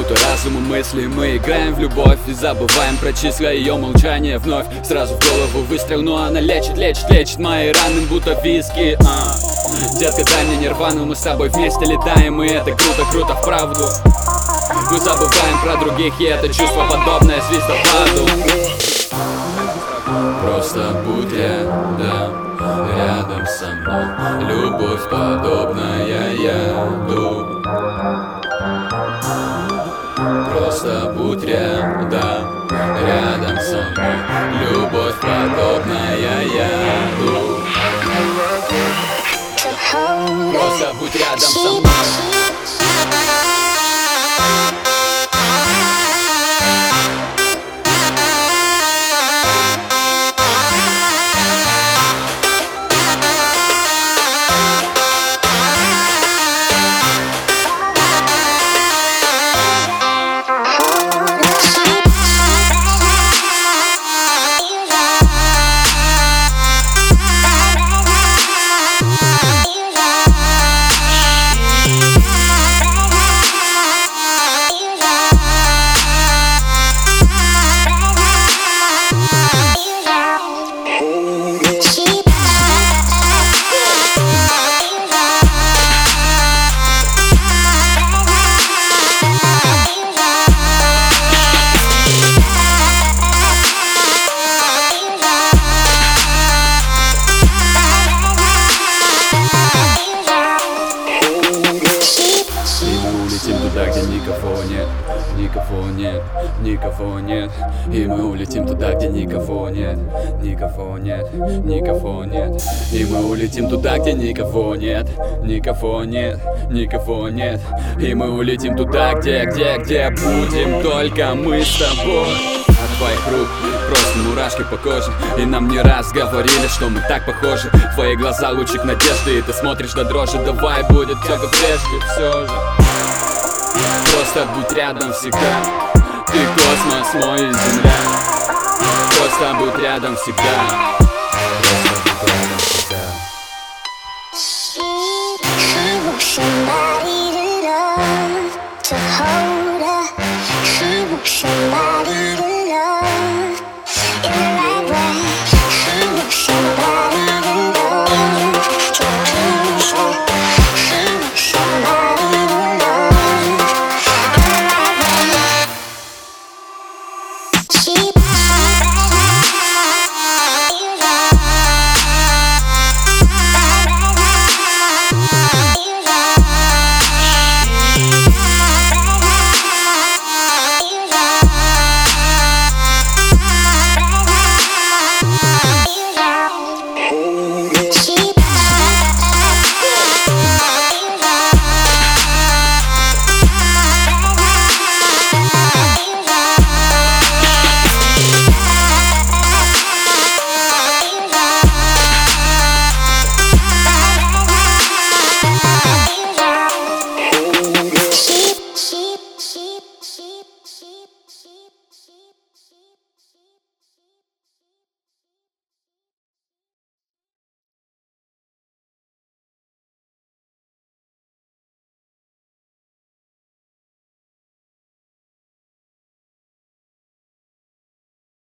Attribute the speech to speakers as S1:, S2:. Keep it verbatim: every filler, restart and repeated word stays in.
S1: Путая разум и мысли, мы играем в любовь и забываем про числа, ее молчание вновь. Сразу в голову выстрел, но она лечит, лечит, лечит мои раны, будто виски. а. Детка, дай мне нирвану, мы с собой вместе летаем, и это круто, круто вправду. Мы забываем про других, и это чувство подобное звездопаду. Просто будь рядом, рядом со мной. Любовь подобная яду. Просто будь рядом, рядом со мной. Любовь подобная яду. Просто будь рядом со мной. Туда, где никого нет, никого нет, никого нет. И мы улетим туда, где никого нет, никого нет, никого нет. И мы улетим туда, где никого нет, никого нет, никого нет. И мы улетим туда, где, где, где будем только мы с тобой. От твоих рук просто мурашки по коже. И нам не раз говорили, что мы так похожи. Твои глаза лучик надежды, и ты смотришь до дрожи. Давай будет все как прежде, все же. Просто будь рядом всегда. Ты космос, мой земля. Просто будь рядом всегда.